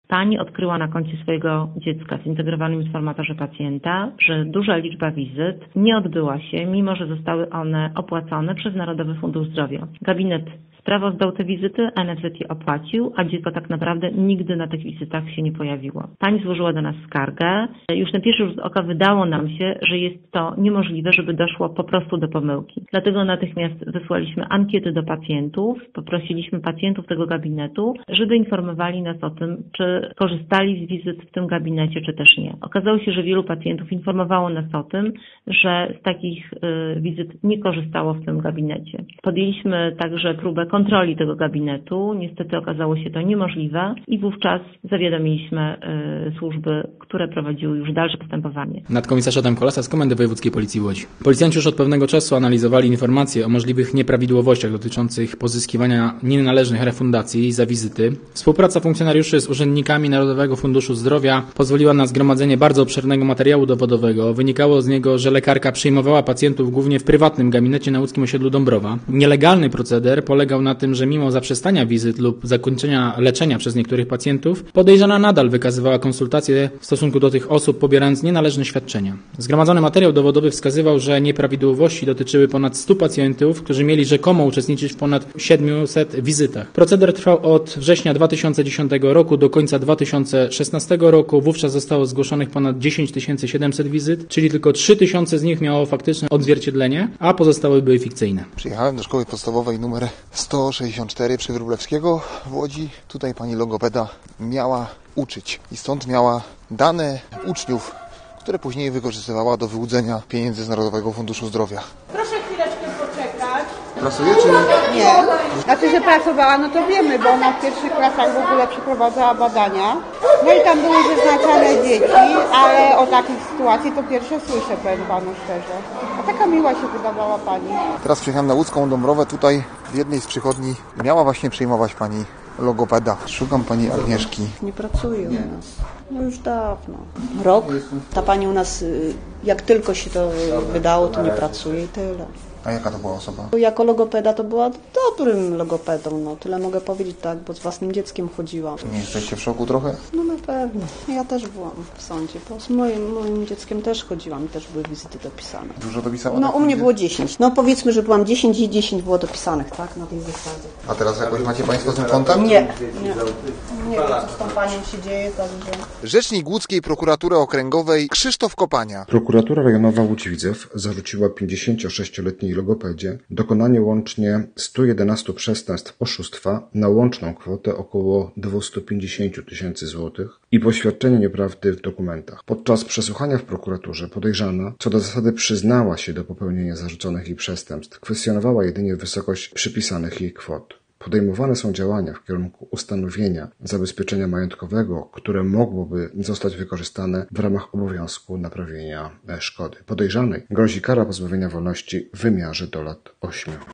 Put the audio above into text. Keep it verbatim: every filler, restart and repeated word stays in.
Pani odkryła na koncie swojego dziecka w zintegrowanym informatorze pacjenta, że duża liczba wizyt nie odbyła się, mimo że zostały one opłacone przez Narodowy Fundusz Zdrowia. Gabinet sprawozdał te wizyty, N F Z je opłacił, a dziecko tak naprawdę nigdy na tych wizytach się nie pojawiło. Pani złożyła do nas skargę. Już na pierwszy rzut oka wydało nam się, że jest to niemożliwe, żeby doszło po prostu do pomyłki. Dlatego natychmiast wysłaliśmy ankiety do pacjentów, poprosiliśmy pacjentów tego gabinetu, żeby informowali nas o tym, czy korzystali z wizyt w tym gabinecie, czy też nie. Okazało się, że wielu pacjentów informowało nas o tym, że z takich y, wizyt nie korzystało w tym gabinecie. Podjęliśmy także próbę kontroli tego gabinetu. Niestety okazało się to niemożliwe i wówczas zawiadomiliśmy y, służby, które prowadziły już dalsze postępowanie. Nadkomisarz Adam Kolasa z Komendy Wojewódzkiej Policji w Łodzi. Policjanci już od pewnego czasu analizowali informacje o możliwych nieprawidłowościach dotyczących pozyskiwania nienależnych refundacji za wizyty. Współpraca funkcjonariuszy z urzędnikami Narodowego Funduszu Zdrowia pozwoliła na zgromadzenie bardzo obszernego materiału dowodowego. Wynikało z niego, że lekarka przyjmowała pacjentów głównie w prywatnym gabinecie na łódzkim osiedlu Dąbrowa. Nielegalny proceder polegał na tym, że mimo zaprzestania wizyt lub zakończenia leczenia przez niektórych pacjentów, podejrzana nadal wykazywała konsultacje w stosunku do tych osób, pobierając nienależne świadczenia. Zgromadzony materiał dowodowy wskazywał, że nieprawidłowości dotyczyły ponad stu pacjentów, którzy mieli rzekomo uczestniczyć w ponad siedmiuset wizytach. Proceder trwał od września dwa tysiące dziesiątego roku do końca dwa tysiące szesnastego roku. Wówczas zostało zgłoszonych ponad dziesięć tysięcy siedemset wizyt, czyli tylko trzy tysiące z nich miało faktyczne odzwierciedlenie, a pozostałe były fikcyjne. Przyjechałem do szkoły podstawowej numer sto sześćdziesiąt cztery przy Wróblewskiego w Łodzi. Tutaj pani logopeda miała uczyć i stąd miała dane uczniów, które później wykorzystywała do wyłudzenia pieniędzy z Narodowego Funduszu Zdrowia. Proszę chwileczkę poczekać. Pracuje czy nie? Nie. Znaczy, że pracowała, no to wiemy, bo ona w pierwszych klasach w ogóle przeprowadzała badania. No i tam były wyznaczane dzieci, ale o takiej sytuacji to pierwsze słyszę, powiem panu szczerze. A taka miła się wydawała pani. Teraz przyjechałem na łódzką Dąbrowę. Tutaj w jednej z przychodni miała właśnie przyjmować pani logopeda. Szukam pani Agnieszki. Nie pracuje u nas. No już dawno. Rok. Ta pani u nas, jak tylko się to wydało, to nie pracuje i tyle. A jaka to była osoba? Jako logopeda to była dobrym logopedą, no tyle mogę powiedzieć, tak, bo z własnym dzieckiem chodziłam. Nie jesteście w szoku trochę? No na pewno. Ja też byłam w sądzie, bo z moim, moim dzieckiem też chodziłam i też były wizyty dopisane. Dużo dopisała? No u mnie było dziesięć. No powiedzmy, że byłam dziesięć i dziesięć było dopisanych, tak, na tej zasadzie. A teraz jakoś macie państwo z tym kontakt? Nie, nie. Nie wiem, co z tą panią się dzieje, także... Rzecznik Łódzkiej Prokuratury Okręgowej Krzysztof Kopania. Prokuratura Rejonowa Łódź-Widzew zarzuciła pięćdziesięciosześcioletniej logopedzie dokonanie łącznie stu jedenastu przestępstw oszustwa na łączną kwotę około dwieście pięćdziesiąt tysięcy złotych i poświadczenie nieprawdy w dokumentach. Podczas przesłuchania w prokuraturze podejrzana co do zasady przyznała się do popełnienia zarzuconych jej przestępstw, kwestionowała jedynie wysokość przypisanych jej kwot. Podejmowane są działania w kierunku ustanowienia zabezpieczenia majątkowego, które mogłoby zostać wykorzystane w ramach obowiązku naprawienia szkody. Podejrzanej grozi kara pozbawienia wolności w wymiarze do lat ośmiu.